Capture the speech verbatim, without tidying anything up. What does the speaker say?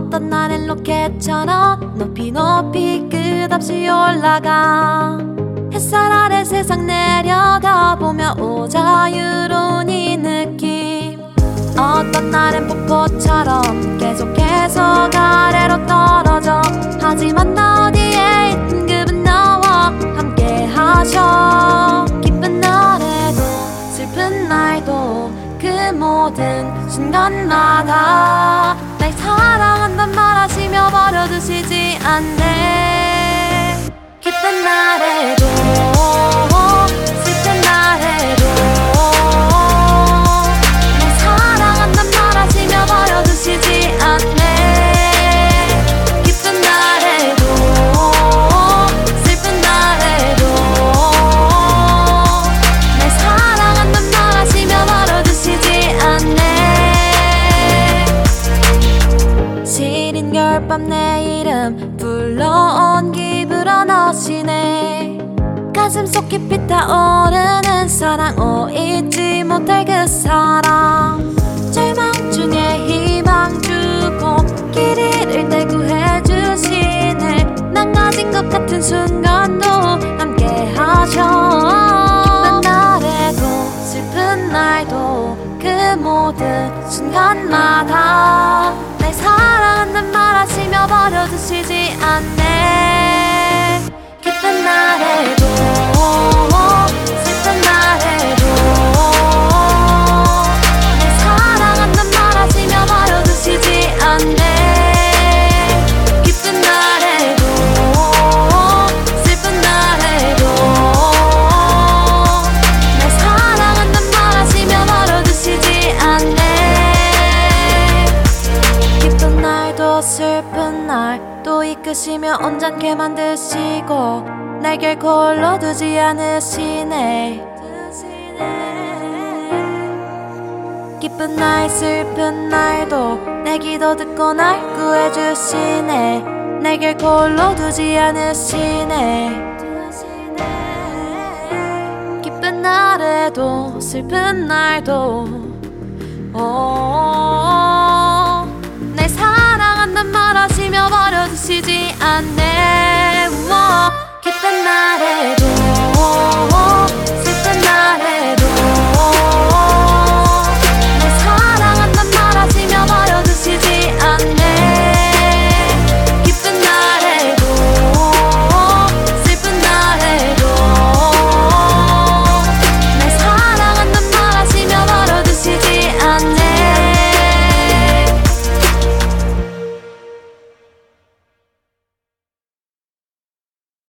어떤 날엔 로켓처럼 높이 높이 끝없이 올라가 햇살 아래 세상 내려다보며 오자유로운 이 느낌. 어떤 날엔 폭포처럼 계속 계속 아래로 떨어져 하지만 어디에 있든 그분 너와 함께 하셔. 기쁜 날에도 슬픈 날도 그 모든 순간마다 날 사랑한단 말하시며 버려두시지 않네. 기쁜 날에도 슬픈 날에도 날 사랑한단 말하시며 버려두시지 않네. 기쁜 날에도 슬픈 날에도 날 사랑한단 말하시며 버려두시지 않네. 시린 겨울밤 내 이름 불러온 기분으로 너시네. 가슴속 깊이 타오르는 사랑, 오 잊지 못할 그 사랑. 절망 중에 희망 주고 길 잃을 때 구해주시네. 망가진 것 같은 순간도 함께 하셔. 기쁜 날에도 슬픈 날도 그 모든 순간마다 날 사랑한단 말하시며 버려두시지 않네. 기쁜 날에도 슬픈 날에도 날 사랑한단 말하시며 버려두시지 않네. 기쁜 날에도 슬픈 날에도 날 사랑한단 말하시며 버려두시지 않네. 기쁜 날도 슬픈 날도 이끄시며 온전케 만드시고 날 결코 홀로 두지 않으시네. 기쁜 날 슬픈 날도 내 기도 듣고 날 구해주시네. 날 결코 홀로 두지 않으시네. 기쁜 날에도 슬픈 날도 오, 날 사랑한단 말하시며 버려두시지 않네. 기쁜 날에도